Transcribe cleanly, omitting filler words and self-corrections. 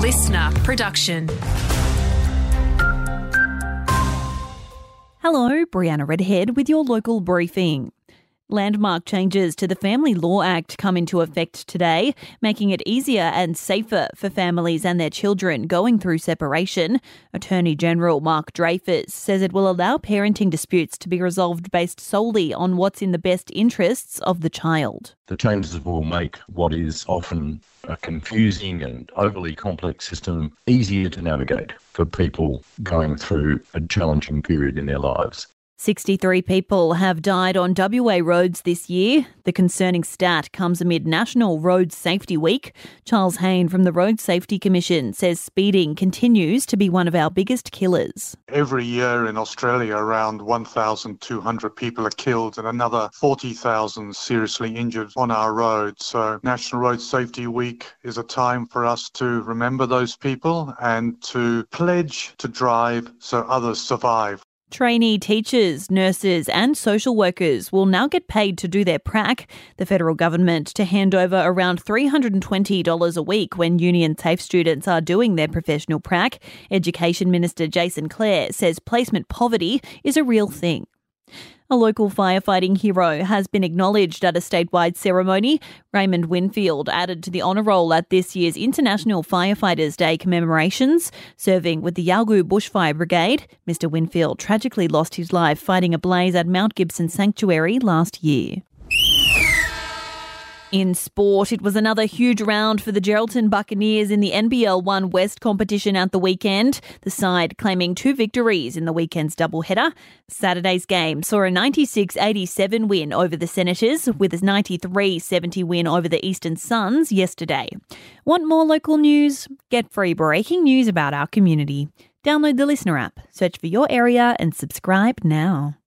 listener production. Hello, Brianna Redhead with your local briefing. Landmark changes to the Family Law Act come into effect today, making it easier and safer for families and their children going through separation. Attorney General Mark Dreyfus says it will allow parenting disputes to be resolved based solely on what's in the best interests of the child. The changes will make what is often a confusing and overly complex system easier to navigate for people going through a challenging period in their lives. 63 people have died on WA roads this year. The concerning stat comes amid National Road Safety Week. Charles Hayne from the Road Safety Commission says speeding continues to be one of our biggest killers. Every year in Australia, around 1,200 people are killed and another 40,000 seriously injured on our roads. So National Road Safety Week is a time for us to remember those people and to pledge to drive so others survive. Trainee teachers, nurses and social workers will now get paid to do their prac. The federal government to hand over around $320 a week when union TAFE students are doing their professional prac. Education Minister Jason Clare says placement poverty is a real thing. A local firefighting hero has been acknowledged at a statewide ceremony. Raymond Winfield added to the honour roll at this year's International Firefighters Day commemorations. Serving with the Yalgoo Bushfire Brigade, Mr Winfield tragically lost his life fighting a blaze at Mount Gibson Sanctuary last year. In sport, it was another huge round for the Geraldton Buccaneers in the NBL One West competition at the weekend, the side claiming 2 victories in the weekend's doubleheader. Saturday's game saw a 96-87 win over the Senators, with a 93-70 win over the Eastern Suns yesterday. Want more local news? Get free breaking news about our community. Download the Listener app, search for your area and subscribe now.